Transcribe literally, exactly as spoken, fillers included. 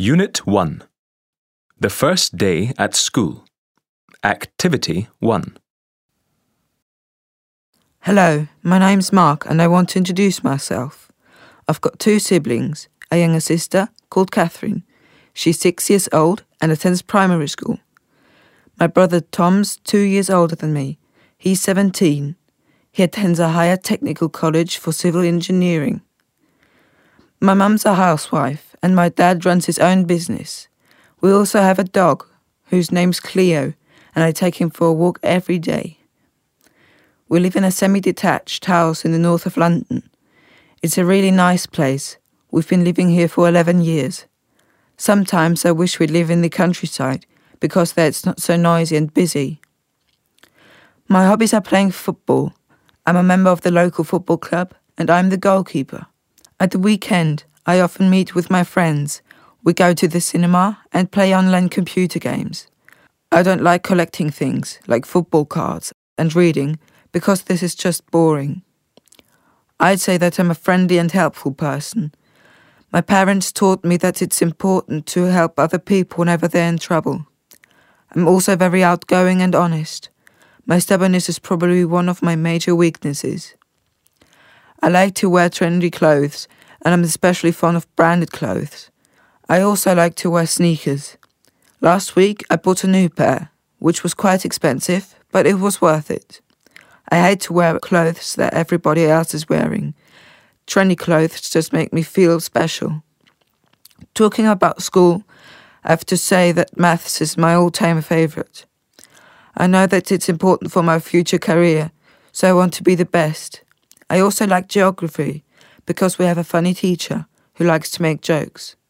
Unit one. The first day at school. Activity one. Hello, my name's Mark and I want to introduce myself. I've got two siblings, a younger sister called Catherine. She's six years old and attends primary school. My brother Tom's two years older than me. He's seventeen. He attends a higher technical college for civil engineering. My mum's a housewife and my dad runs his own business. We also have a dog whose name's Cleo and I take him for a walk every day. We live in a semi-detached house in the north of London. It's a really nice place. We've been living here for eleven years. Sometimes I wish we'd live in the countryside because there it's not so noisy and busy. My hobbies are playing football. I'm a member of the local football club and I'm the goalkeeper. At the weekend, I often meet with my friends. We go to the cinema and play online computer games. I don't like collecting things like football cards and reading because this is just boring. I'd say that I'm a friendly and helpful person. My parents taught me that it's important to help other people whenever they're in trouble. I'm also very outgoing and honest. My stubbornness is probably one of my major weaknesses. I like to wear trendy clothes, and I'm especially fond of branded clothes. I also like to wear sneakers. Last week I bought a new pair, which was quite expensive, but it was worth it. I hate to wear clothes that everybody else is wearing. Trendy clothes just make me feel special. Talking about school, I have to say that maths is my all-time favourite. I know that it's important for my future career, so I want to be the best. I also like geography, because we have a funny teacher who likes to make jokes.